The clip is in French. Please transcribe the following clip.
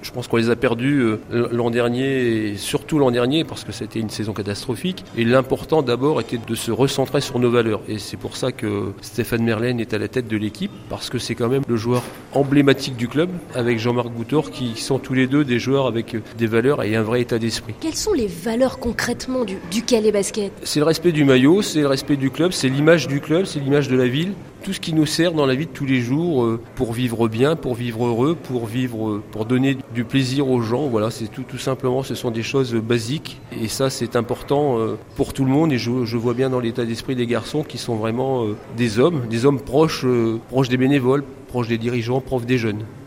Je pense qu'on les a perdus l'an dernier, et surtout l'an dernier, parce que c'était une saison catastrophique. Et l'important d'abord était de se recentrer sur nos valeurs. Et c'est pour ça que Stéphane Merlenne est à la tête de l'équipe, parce que c'est quand même le joueur emblématique du club, avec Jean-Marc Boutor, qui sont tous les deux des joueurs avec des valeurs et un vrai état d'esprit. Quelles sont les valeurs concrètement du Calais Basket ? C'est le respect du maillot, c'est le respect du club, c'est l'image du club, c'est l'image de la ville. Tout ce qui nous sert dans la vie de tous les jours pour vivre bien, pour vivre heureux, pour donner du plaisir aux gens. Voilà, c'est tout simplement, ce sont des choses basiques et ça c'est important pour tout le monde. Et je vois bien dans l'état d'esprit des garçons qui sont vraiment des hommes proches des bénévoles, proches des dirigeants, proches des jeunes.